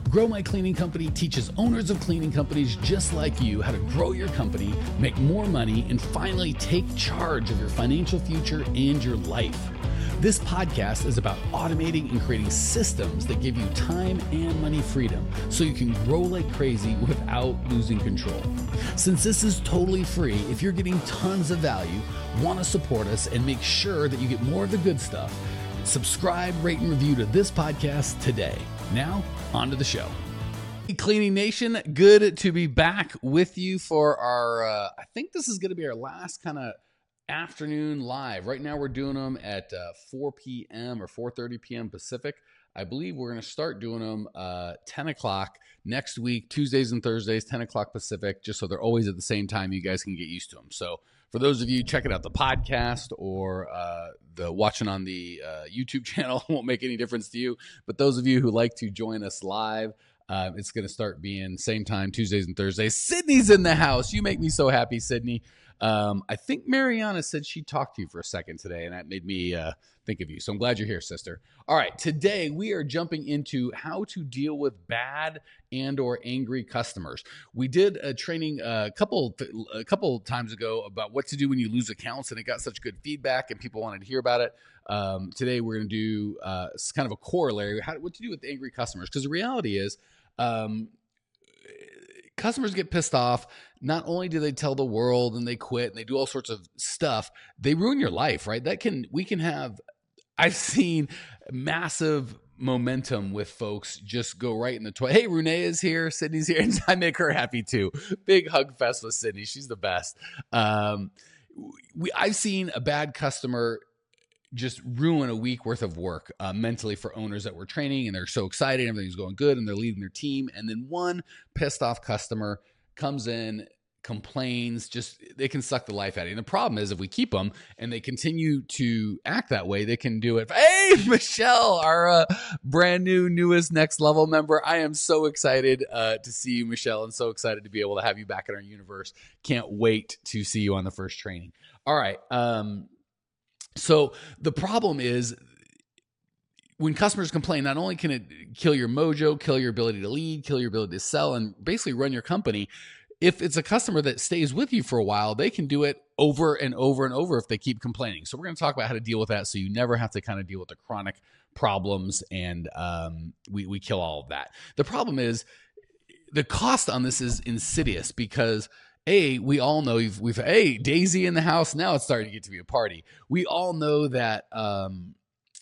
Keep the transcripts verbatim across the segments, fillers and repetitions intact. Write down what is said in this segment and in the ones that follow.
Grow My Cleaning Company teaches owners of cleaning companies just like you how to grow your company, make more money, and finally take charge of your financial future and your life. This podcast is about automating and creating systems that give you time and money freedom so you can grow like crazy without losing control. Since this is totally free, if you're getting tons of value, want to support us, and make sure that you get more of the good stuff, subscribe, rate, and review to this podcast today. Now, on to the show. Hey, Cleaning Nation, good to be back with you for our, uh, I think this is going to be our last kind of afternoon live. Right now we're doing them at uh, four p.m. or four thirty p.m. Pacific. I believe we're going to start doing them uh, ten o'clock next week, Tuesdays and Thursdays, ten o'clock Pacific, just so they're always at the same time. You guys can get used to them. So for those of you checking out the podcast or uh, the watching on the uh, YouTube channel, it won't make any difference to you. But those of you who like to join us live, uh, it's going to start being same time, Tuesdays and Thursdays. Sydney's in the house. You make me so happy, Sydney. Um, I think Mariana said she talked to you for a second today, and that made me uh, think of you. So I'm glad you're here, sister. All right, today we are jumping into how to deal with bad and or angry customers. We did a training a couple a couple times ago about what to do when you lose accounts, and it got such good feedback, and people wanted to hear about it. Um, today we're going to do uh, kind of a corollary, how, what to do with angry customers, because the reality is um, customers get pissed off. Not only do they tell the world and they quit and they do all sorts of stuff, they ruin your life, right? That can, we can have, I've seen massive momentum with folks just go right in the toilet. Hey, Renee is here. Sydney's here. And I make her happy too. Big hug fest with Sydney. She's the best. Um, we, I've seen a bad customer just ruin a week worth of work uh, mentally for owners that we're training, and they're so excited, everything's going good, and they're leading their team. And then one pissed off customer comes in, complains, just they can suck the life out of you. And the problem is if we keep them and they continue to act that way, they can do it. Hey, Michelle, our uh, brand new, newest next level member. I am so excited uh, to see you, Michelle, and so excited to be able to have you back in our universe. Can't wait to see you on the first training. All right. Um, So the problem is when customers complain, not only can it kill your mojo, kill your ability to lead, kill your ability to sell, and basically run your company. If it's a customer that stays with you for a while, they can do it over and over and over if they keep complaining. So we're going to talk about how to deal with that so you never have to kind of deal with the chronic problems, and um, we, we kill all of that. The problem is the cost on this is insidious because A, we all know we've, we've, hey, Daisy in the house. Now it's starting to get to be a party. We all know that um,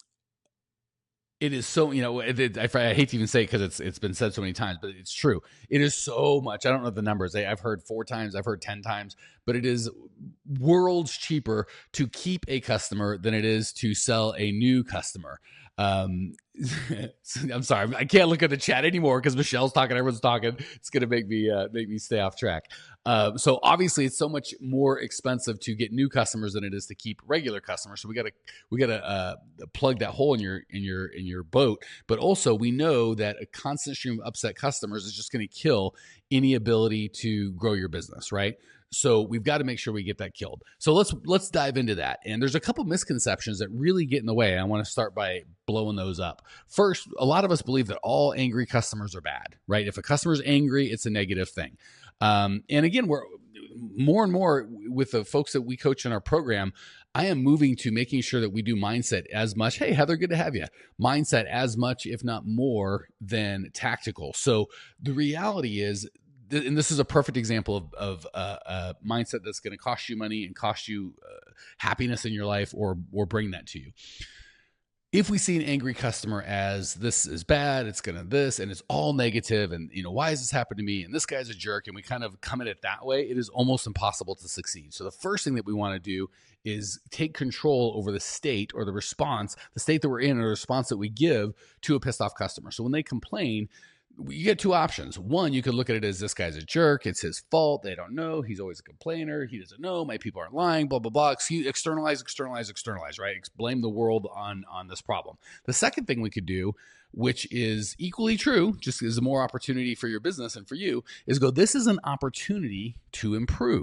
it is so, you know, it, it, I, I hate to even say it because it's it's been said so many times, but it's true. It is so much. I don't know the numbers. I, I've heard four times. I've heard ten times, but it is worlds cheaper to keep a customer than it is to sell a new customer. Um, I'm sorry, I can't look at the chat anymore because Michelle's talking, everyone's talking. It's going to make me, uh, make me stay off track. Uh, so obviously it's so much more expensive to get new customers than it is to keep regular customers. So we got to, we got to, uh, plug that hole in your, in your, in your boat. But also we know that a constant stream of upset customers is just going to kill any ability to grow your business, right? So we've got to make sure we get that killed. So let's let's dive into that. And there's a couple misconceptions that really get in the way. I want to start by blowing those up. First, a lot of us believe that all angry customers are bad, right? If a customer is angry, it's a negative thing. Um, and again, we're more and more with the folks that we coach in our program, I am moving to making sure that we do mindset as much. Hey, Heather, good to have you. Mindset as much, if not more, than tactical. So the reality is, and this is a perfect example of, of uh, a mindset that's going to cost you money and cost you uh, happiness in your life, or or bring that to you. If we see an angry customer as this is bad, it's going to this, and it's all negative, and you know, why has this happened to me? And this guy's a jerk, and we kind of come at it that way, it is almost impossible to succeed. So the first thing that we want to do is take control over the state or the response, the state that we're in, or the response that we give to a pissed off customer. So when they complain, you get two options. One, you could look at it as this guy's a jerk. It's his fault. They don't know. He's always a complainer. He doesn't know. My people aren't lying, blah, blah, blah. Excuse, externalize, externalize, externalize, right? Blame the world on, on this problem. The second thing we could do, which is equally true, just is more opportunity for your business and for you, is go, this is an opportunity to improve,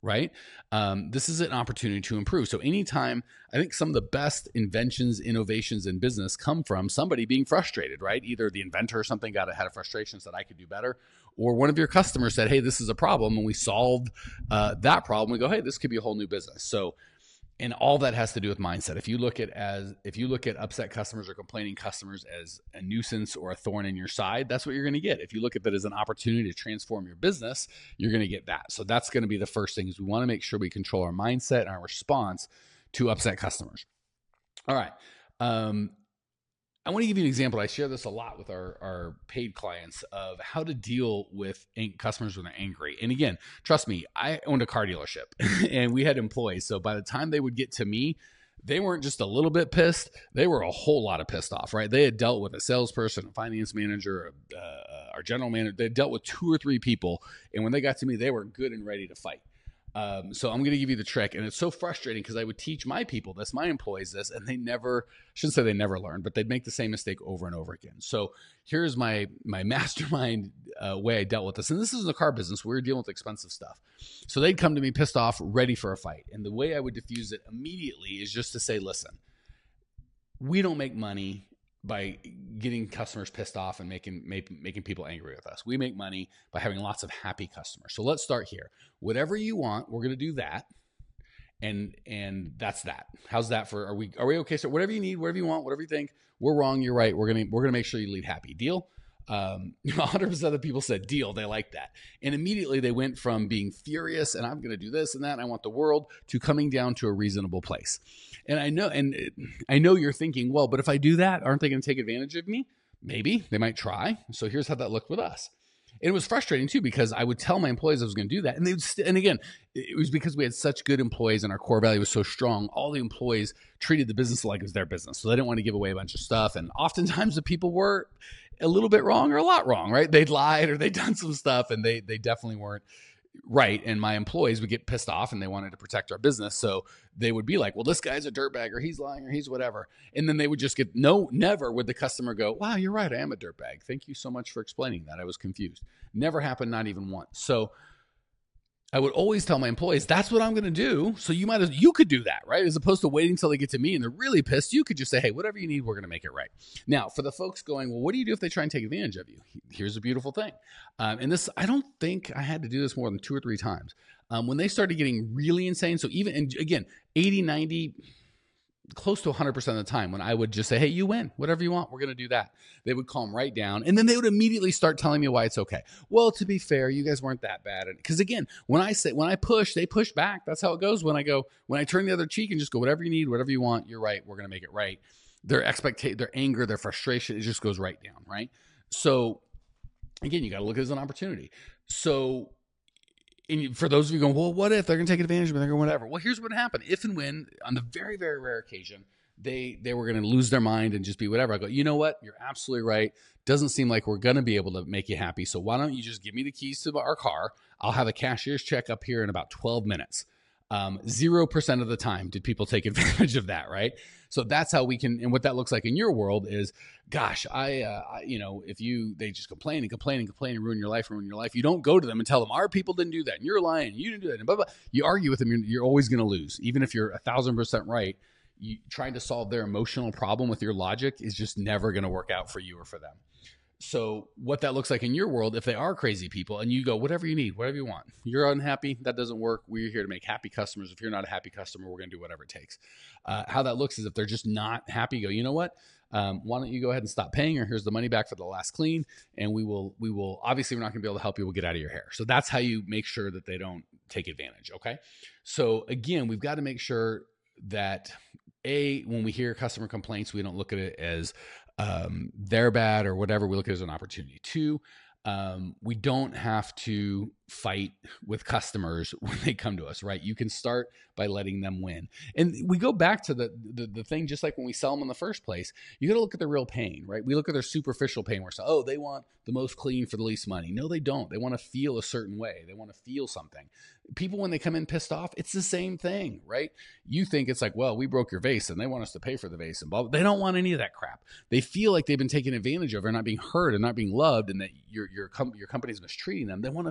right? Um, this is an opportunity to improve. So anytime, I think some of the best inventions, innovations in business come from somebody being frustrated, right? Either the inventor or something got had a frustration, said I could do better, or one of your customers said, hey, this is a problem, and we solved uh, that problem. We go, hey, this could be a whole new business. So, and all that has to do with mindset. If you look at as if you look at upset customers or complaining customers as a nuisance or a thorn in your side, that's what you're going to get. If you look at that as an opportunity to transform your business, you're going to get that. So that's going to be the first thing, is we want to make sure we control our mindset and our response to upset customers. All right. Um, I want to give you an example. I share this a lot with our, our paid clients of how to deal with customers when they're angry. And again, trust me, I owned a car dealership and we had employees. So by the time they would get to me, they weren't just a little bit pissed. They were a whole lot of pissed off, right? They had dealt with a salesperson, a finance manager, uh, our general manager. They dealt with two or three people. And when they got to me, they were good and ready to fight. Um, so I'm going to give you the trick. And it's so frustrating because I would teach my people this, my employees this, and they never, I shouldn't say they never learned, but they'd make the same mistake over and over again. So here's my, my mastermind uh, way I dealt with this. And this is in the car business. We were dealing with expensive stuff. So they'd come to me pissed off, ready for a fight. And the way I would diffuse it immediately is just to say, listen, we don't make money by getting customers pissed off and making, making making people angry with us. We make money by having lots of happy customers. So let's start here. Whatever you want, we're going to do that. And and that's that. How's that for, are we are we okay? So whatever you need, whatever you want, whatever you think, we're wrong, you're right. We're going to we're going to make sure you lead happy. Deal? Um, one hundred percent of the people said deal. They like that. And immediately they went from being furious and I'm going to do this and that, and I want the world, to coming down to a reasonable place. And I know, and I know you're thinking, well, but if I do that, aren't they going to take advantage of me? Maybe they might try. So here's how that looked with us. And it was frustrating too, because I would tell my employees I was going to do that. And they would, st- and again, it was because we had such good employees and our core value was so strong. All the employees treated the business like it was their business. So they didn't want to give away a bunch of stuff. And oftentimes the people were a little bit wrong or a lot wrong, right? They'd lied or they'd done some stuff and they, they definitely weren't right. And my employees would get pissed off and they wanted to protect our business. So they would be like, well, this guy's a dirtbag, or he's lying, or he's whatever. And then they would just get, no, never would the customer go, wow, you're right, I am a dirtbag. Thank you so much for explaining that. I was confused. Never happened, not even once. So I would always tell my employees, that's what I'm going to do. So you might as you could do that, right? As opposed to waiting until they get to me and they're really pissed. You could just say, hey, whatever you need, we're going to make it right. Now, for the folks going, well, what do you do if they try and take advantage of you? Here's a beautiful thing. Um, and this, I don't think I had to do this more than two or three times. Um, when they started getting really insane. So even, and again, eighty, ninety, close to one hundred percent of the time when I would just say, hey, you win, whatever you want, we're going to do that. They would calm right down. And then they would immediately start telling me why it's okay. Well, to be fair, you guys weren't that bad. Because again, when I say, when I push, they push back. That's how it goes. When I go, when I turn the other cheek and just go, whatever you need, whatever you want, you're right, we're going to make it right. Their expectation, their anger, their frustration, it just goes right down, right? So again, you got to look at it as an opportunity. So and for those of you going, well, what if they're going to take advantage of me? They're going, whatever. Well, here's what happened. If and when, on the very, very rare occasion, they they were going to lose their mind and just be whatever, I go, you know what? You're absolutely right. Doesn't seem like we're going to be able to make you happy. So why don't you just give me the keys to our car? I'll have a cashier's check up here in about twelve minutes. Um, zero percent of the time did people take advantage of that, right? So that's how we can, and what that looks like in your world is, gosh, I, uh, I, you know, if you, they just complain and complain and complain and ruin your life, ruin your life. You don't go to them and tell them our people didn't do that. And you're lying. You didn't do that. And blah, blah. You argue with them. You're, you're always going to lose. Even if you're a thousand percent right, you trying to solve their emotional problem with your logic is just never going to work out for you or for them. So what that looks like in your world, if they are crazy people and you go, whatever you need, whatever you want, you're unhappy, that doesn't work. We're here to make happy customers. If you're not a happy customer, we're going to do whatever it takes. Uh, how that looks is if they're just not happy, go, you know what? Um, why don't you go ahead and stop paying, or here's the money back for the last clean. And we will, we will, obviously we're not gonna be able to help you. We'll get out of your hair. So that's how you make sure that they don't take advantage. Okay. So again, we've got to make sure that A, when we hear customer complaints, we don't look at it as um, they're bad or whatever. We look at it as an opportunity. Two, um, we don't have to fight with customers when they come to us, right? You can start by letting them win. And we go back to the, the, the thing, just like when we sell them in the first place, you got to look at the real pain, right? We look at their superficial pain. We're saying, oh, they want the most clean for the least money. No, they don't. They want to feel a certain way. They want to feel something. People, when they come in pissed off, it's the same thing, right? You think it's like, well, we broke your vase and they want us to pay for the vase and blah, blah. They don't want any of that crap. They feel like they've been taken advantage of or not being heard and not being loved, and that your, your, com- your company's mistreating them. They want to feel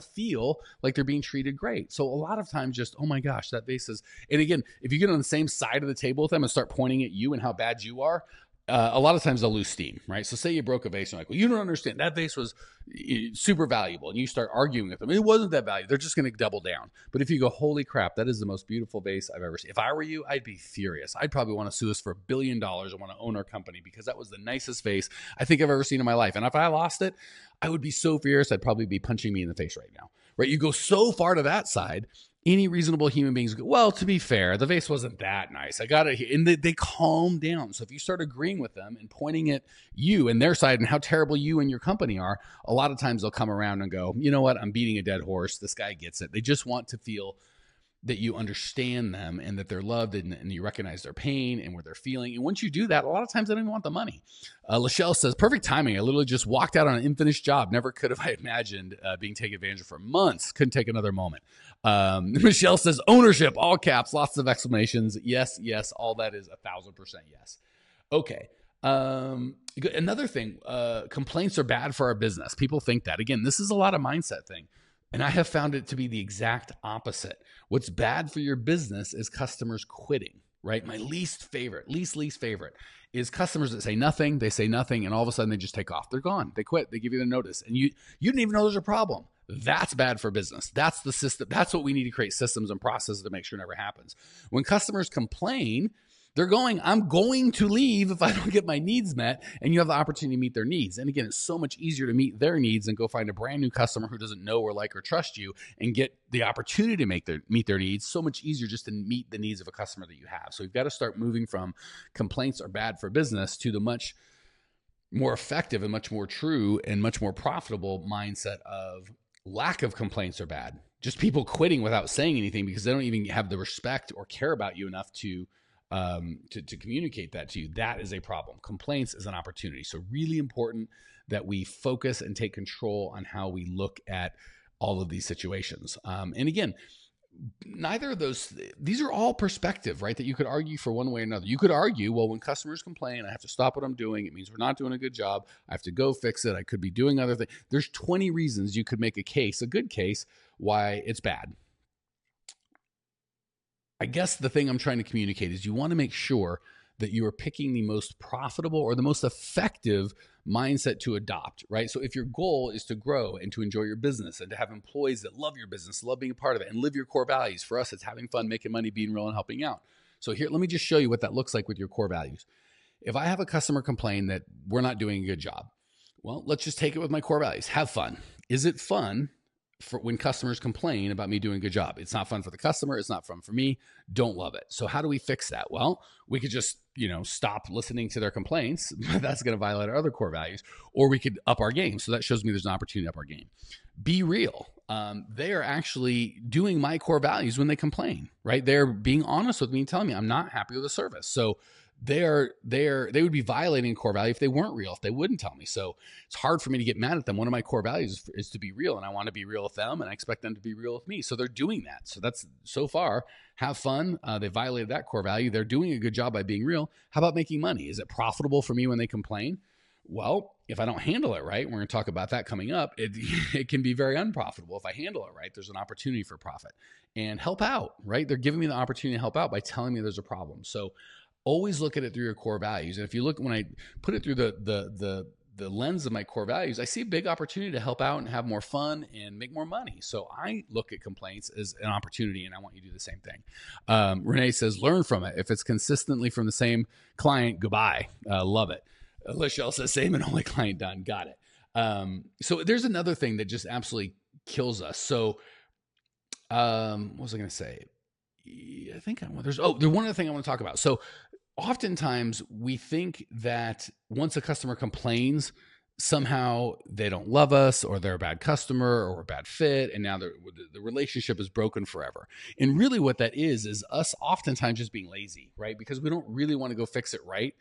feel like they're being treated great. So a lot of times just, oh my gosh, that vase is, and again, if you get on the same side of the table with them and start pointing at you and how bad you are, Uh, a lot of times they'll lose steam, right? So say you broke a vase and you're like, well, you don't understand. That vase was super valuable. And you start arguing with them. It wasn't that valuable. They're just going to double down. But if you go, holy crap, that is the most beautiful vase I've ever seen. If I were you, I'd be furious. I'd probably want to sue us for a billion dollars. I want to own our company because that was the nicest vase I think I've ever seen in my life. And if I lost it, I would be so furious. I'd probably be punching me in the face right now, right? You go so far to that side. Any reasonable human beings go, well, to be fair, the vase wasn't that nice. I got it here. And they, they calm down. So if you start agreeing with them and pointing at you and their side and how terrible you and your company are, a lot of times they'll come around and go, you know what? I'm beating a dead horse. This guy gets it. They just want to feel that you understand them and that they're loved and, and you recognize their pain and what they're feeling. And once you do that, a lot of times they don't even want the money. Uh, Lachelle says, perfect timing. I literally just walked out on an unfinished job. Never could have I imagined uh, being taken advantage of for months. Couldn't take another moment. Um, Michelle says, ownership, all caps, lots of exclamations. Yes, yes, all that is a thousand percent yes. Okay. Um, another thing, uh, complaints are bad for our business. People think that. Again, this is a lot of mindset thing. And I have found it to be the exact opposite. What's bad for your business is customers quitting, right? My least favorite, least, least favorite is customers that say nothing, they say nothing, and all of a sudden they just take off. They're gone. They quit. They give you the notice. And you you didn't even know there's a problem. That's bad for business. That's the system. That's what we need to create systems and processes to make sure it never happens. When customers complain, they're going, I'm going to leave if I don't get my needs met, and you have the opportunity to meet their needs. And again, it's so much easier to meet their needs than go find a brand new customer who doesn't know or like or trust you and get the opportunity to make their meet their needs. So much easier just to meet the needs of a customer that you have. So you've got to start moving from complaints are bad for business to the much more effective and much more true and much more profitable mindset of lack of complaints are bad. Just people quitting without saying anything because they don't even have the respect or care about you enough to Um, to, to communicate that to you. That is a problem. Complaints is an opportunity. So really important that we focus and take control on how we look at all of these situations. Um, and again, neither of those, these are all perspective, right? That you could argue for one way or another. You could argue, well, when customers complain, I have to stop what I'm doing. It means we're not doing a good job. I have to go fix it. I could be doing other things. There's twenty reasons you could make a case, a good case, why it's bad. I guess the thing I'm trying to communicate is you want to make sure that you are picking the most profitable or the most effective mindset to adopt, right? So if your goal is to grow and to enjoy your business and to have employees that love your business, love being a part of it, and live your core values, for us, it's having fun, making money, being real, and helping out. So here, let me just show you what that looks like with your core values. If I have a customer complain that we're not doing a good job, well, let's just take it with my core values. Have fun. Is it fun for when customers complain about me doing a good job? It's not fun for the customer. It's not fun for me. Don't love it. So how do we fix that? Well, we could just, you know, stop listening to their complaints. That's going to violate our other core values. Or we could up our game. So that shows me there's an opportunity to up our game. Be real. Um, they are actually doing my core values when they complain, right? They're being honest with me and telling me I'm not happy with the service. So they're, they're, they would be violating core value if they weren't real, if they wouldn't tell me. So it's hard for me to get mad at them. One of my core values is, is to be real, and I want to be real with them, and I expect them to be real with me. So they're doing that. So that's, so far, have fun. Uh, they violated that core value. They're doing a good job by being real. How about making money? Is it profitable for me when they complain? Well, if I don't handle it right, we're going to talk about that coming up, it, it can be very unprofitable. If I handle it right, there's an opportunity for profit. And help out, right? They're giving me the opportunity to help out by telling me there's a problem. So always look at it through your core values. And if you look, when I put it through the the the the lens of my core values, I see a big opportunity to help out and have more fun and make more money. So I look at complaints as an opportunity, and I want you to do the same thing. Um, Renee says, learn from it. If it's consistently from the same client, goodbye. Uh, love it. Lachelle says, same and only client done. Got it. Um, so there's another thing that just absolutely kills us. So um, what was I going to say? I think I want, there's, oh, there's one other thing I want to talk about. So oftentimes we think that once a customer complains, somehow they don't love us, or they're a bad customer, or a bad fit, and now the relationship is broken forever. And really what that is, is us oftentimes just being lazy, right? Because we don't really want to go fix it right.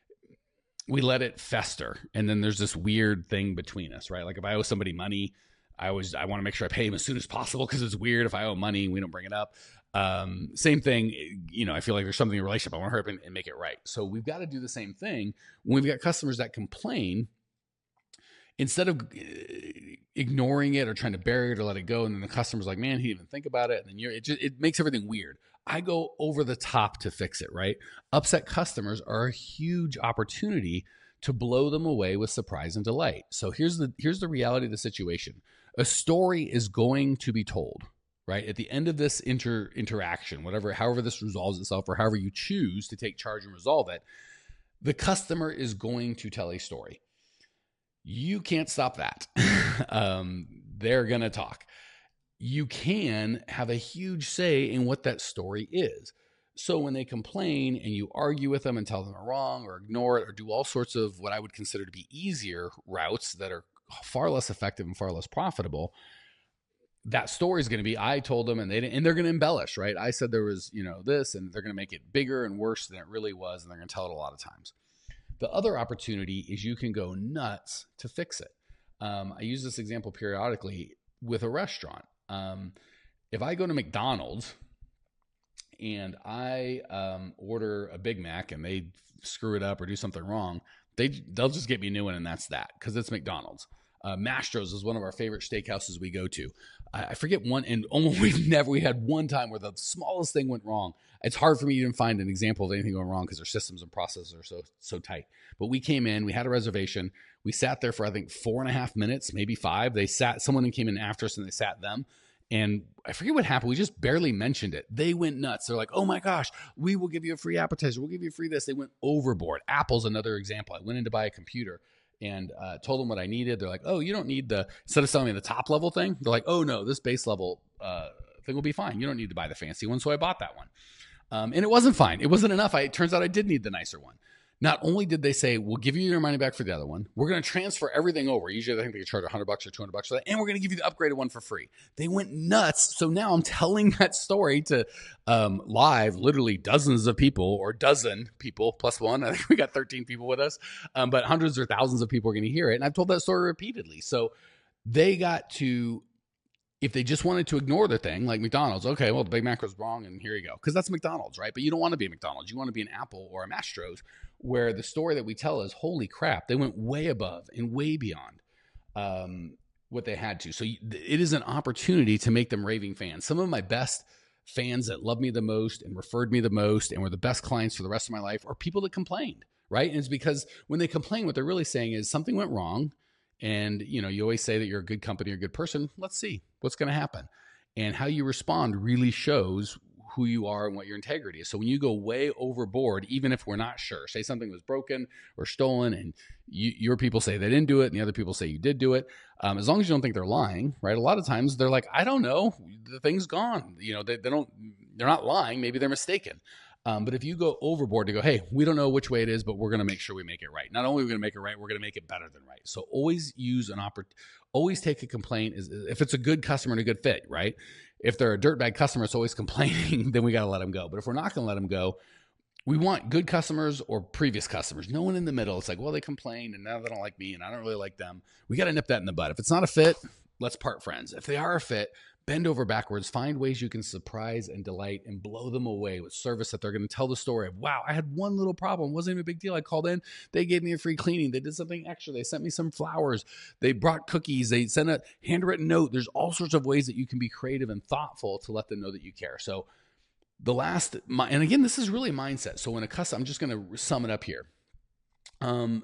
We let it fester. And then there's this weird thing between us, right? Like if I owe somebody money, I always, I want to make sure I pay them as soon as possible, because it's weird if I owe money and we don't bring it up. Um, same thing, you know, I feel like there's something in a relationship. I want to hurry up and, and make it right. So we've got to do the same thing when we've got customers that complain. Instead of ignoring it or trying to bury it or let it go. And then the customer's like, man, he didn't even think about it. And then you're, it just, it makes everything weird. I go over the top to fix it, right? Upset customers are a huge opportunity to blow them away with surprise and delight. So here's the, here's the reality of the situation. A story is going to be told, right? At the end of this inter interaction, whatever, however this resolves itself or however you choose to take charge and resolve it, the customer is going to tell a story. You can't stop that. um, they're going to talk. You can have a huge say in what that story is. So when they complain and you argue with them and tell them they're wrong or ignore it or do all sorts of what I would consider to be easier routes that are far less effective and far less profitable, that story is going to be, I told them, and they didn't, and they're going to embellish, right? I said there was, you know, this, and they're going to make it bigger and worse than it really was. And they're going to tell it a lot of times. The other opportunity is you can go nuts to fix it. Um, I use this example periodically with a restaurant. Um, if I go to McDonald's and I um, order a Big Mac and they screw it up or do something wrong, they, they'll just get me a new one, and that's that, because it's McDonald's. Uh, Mastro's is one of our favorite steakhouses we go to. I, I forget one, and almost we've never, we had one time where the smallest thing went wrong. It's hard for me to even find an example of anything going wrong because their systems and processes are so, so tight. But we came in, we had a reservation. We sat there for, I think, four and a half minutes, maybe five. They sat, someone came in after us and they sat them. And I forget what happened. We just barely mentioned it. They went nuts. They're like, oh my gosh, we will give you a free appetizer. We'll give you free this. They went overboard. Apple's another example. I went in to buy a computer and uh, told them what I needed. They're like, oh, you don't need the, instead of selling me the top level thing, they're like, oh no, this base level uh, thing will be fine. You don't need to buy the fancy one. So I bought that one. Um, and it wasn't fine. It wasn't enough. I, it turns out I did need the nicer one. Not only did they say, we'll give you your money back for the other one, we're going to transfer everything over. Usually I think they can charge a hundred bucks or two hundred bucks for that. And we're going to give you the upgraded one for free. They went nuts. So now I'm telling that story to um, live, literally dozens of people, or dozen people plus one. I think we got thirteen people with us, um, but hundreds or thousands of people are going to hear it. And I've told that story repeatedly. So they got to, if they just wanted to ignore the thing, like McDonald's, okay, well, the Big Mac was wrong, and here you go. Because that's McDonald's, right? But you don't want to be a McDonald's. You want to be an Apple or a Mastro's, where the story that we tell is, holy crap, they went way above and way beyond um, what they had to. So it is an opportunity to make them raving fans. Some of my best fans that love me the most and referred me the most and were the best clients for the rest of my life are people that complained, right? And it's because when they complain, what they're really saying is something went wrong. And, you know, you always say that you're a good company or a good person. Let's see what's going to happen. And how you respond really shows who you are and what your integrity is. So when you go way overboard, even if we're not sure, say something was broken or stolen and you, your people say they didn't do it and the other people say you did do it, um, as long as you don't think they're lying, right? A lot of times they're like, I don't know, the thing's gone. You know, they, they don't, they're not lying. Maybe they're mistaken. Um, but if you go overboard to go, hey, we don't know which way it is, but we're going to make sure we make it right. Not only are we going to make it right, we're going to make it better than right. So always use an opportunity. Always take a complaint is if it's a good customer and a good fit, right? If they're a dirtbag customer, it's always complaining, then we got to let them go. But if we're not going to let them go, we want good customers or previous customers. No one in the middle. It's like, well, they complained and now they don't like me and I don't really like them. We got to nip that in the bud. If it's not a fit, let's part friends. If they are a fit, bend over backwards, find ways you can surprise and delight and blow them away with service that they're going to tell the story of, wow, I had one little problem. It wasn't even a big deal. I called in. They gave me a free cleaning. They did something extra. They sent me some flowers. They brought cookies. They sent a handwritten note. There's all sorts of ways that you can be creative and thoughtful to let them know that you care. So the last, and again, this is really mindset. So when a customer, I'm just going to sum it up here. Um,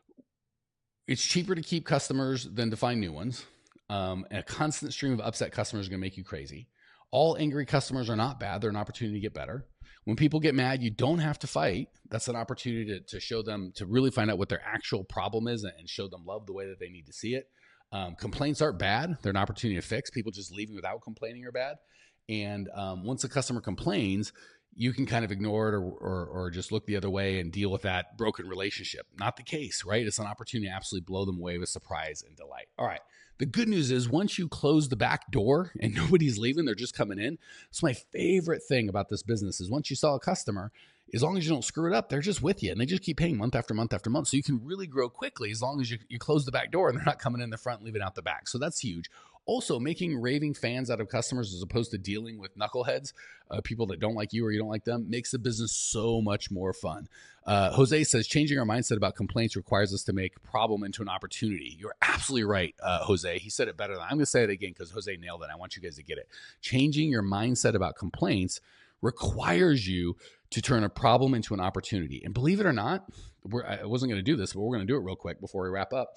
it's cheaper to keep customers than to find new ones. Um, and a constant stream of upset customers is going to make you crazy. All angry customers are not bad. They're an opportunity to get better. When people get mad, you don't have to fight. That's an opportunity to, to show them, to really find out what their actual problem is and show them love the way that they need to see it. Um, complaints aren't bad. They're an opportunity to fix. People just leaving without complaining are bad. And um, once a customer complains, you can kind of ignore it or, or, or just look the other way and deal with that broken relationship. Not the case, right? It's an opportunity to absolutely blow them away with surprise and delight. All right. The good news is once you close the back door and nobody's leaving, they're just coming in. It's my favorite thing about this business is once you sell a customer, as long as you don't screw it up, they're just with you and they just keep paying month after month after month. So you can really grow quickly as long as you, you close the back door and they're not coming in the front and leaving out the back. So that's huge. Also, making raving fans out of customers as opposed to dealing with knuckleheads, uh, people that don't like you or you don't like them, makes the business so much more fun. Uh, Jose says, changing our mindset about complaints requires us to make problem into an opportunity. You're absolutely right, uh, Jose. He said it better than I'm going to say it again because Jose nailed it. I want you guys to get it. Changing your mindset about complaints requires you to turn a problem into an opportunity. And believe it or not, we're, I wasn't going to do this, but we're going to do it real quick before we wrap up.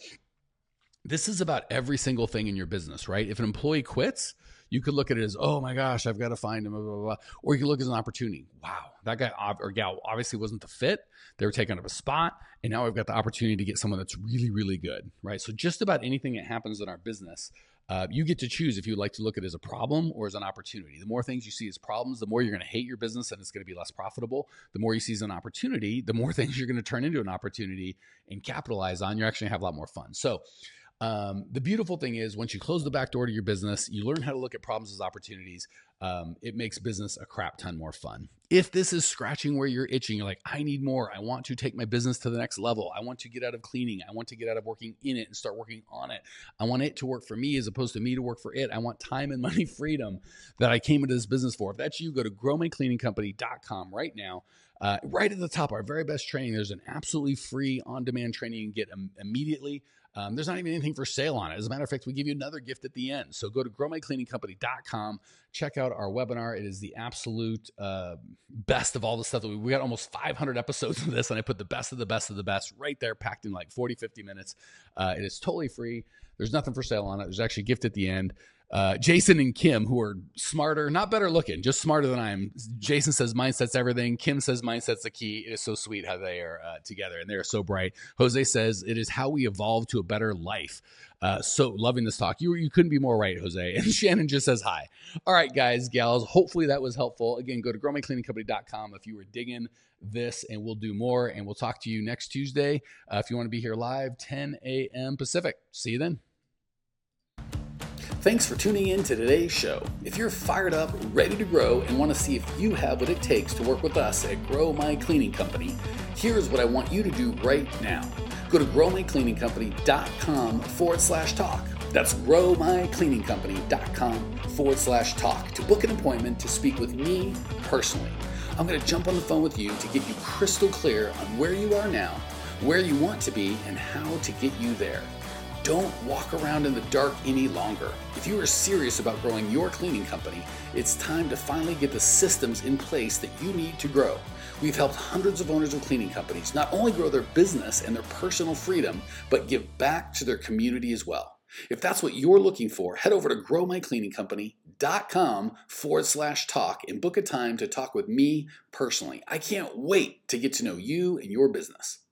This is about every single thing in your business, right? If an employee quits, you could look at it as, oh my gosh, I've got to find him, blah, blah, blah. Or you can look at it as an opportunity. Wow, that guy or gal obviously wasn't the fit. They were taking up a spot, and now I've got the opportunity to get someone that's really, really good, right? So just about anything that happens in our business, uh, you get to choose if you like to look at it as a problem or as an opportunity. The more things you see as problems, the more you're going to hate your business and it's going to be less profitable. The more you see as an opportunity, the more things you're going to turn into an opportunity and capitalize on. You're actually going to have a lot more fun. So Um, the beautiful thing is once you close the back door to your business, you learn how to look at problems as opportunities. Um, it makes business a crap ton more fun. If this is scratching where you're itching, you're like, I need more. I want to take my business to the next level. I want to get out of cleaning. I want to get out of working in it and start working on it. I want it to work for me as opposed to me to work for it. I want time and money freedom that I came into this business for. If that's you, go to grow my cleaning company dot com right now. Uh, right at the top, our very best training. There's an absolutely free on-demand training you can get um, immediately. Um, there's not even anything for sale on it. As a matter of fact, we give you another gift at the end. So go to grow my cleaning company dot com. Check out our webinar. It is the absolute uh, best of all the stuff that we, we got almost five hundred episodes of this, and I put the best of the best of the best right there, packed in like forty, fifty minutes. Uh, it is totally free. There's nothing for sale on it. There's actually a gift at the end. Uh, Jason and Kim, who are smarter, not better looking, just smarter than I am. Jason says mindset's everything. Kim says mindset's the key. It is so sweet how they are uh, together, and they are so bright. Jose says it is how we evolve to a better life. Uh, so loving this talk. You you couldn't be more right, Jose. And Shannon just says hi. All right, guys, gals. Hopefully that was helpful. Again, go to grow my cleaning company dot com if you were digging this, and we'll do more. And we'll talk to you next Tuesday. Uh, if you want to be here live, ten a.m. Pacific. See you then. Thanks for tuning in to today's show. If you're fired up, ready to grow, and want to see if you have what it takes to work with us at Grow My Cleaning Company, here's what I want you to do right now. Go to grow my cleaning company dot com forward slash talk. That's grow my cleaning company dot com forward slash talk to book an appointment to speak with me personally. I'm going to jump on the phone with you to get you crystal clear on where you are now, where you want to be, and how to get you there. Don't walk around in the dark any longer. If you are serious about growing your cleaning company, it's time to finally get the systems in place that you need to grow. We've helped hundreds of owners of cleaning companies not only grow their business and their personal freedom, but give back to their community as well. If that's what you're looking for, head over to grow my cleaning company dot com forward slash talk and book a time to talk with me personally. I can't wait to get to know you and your business.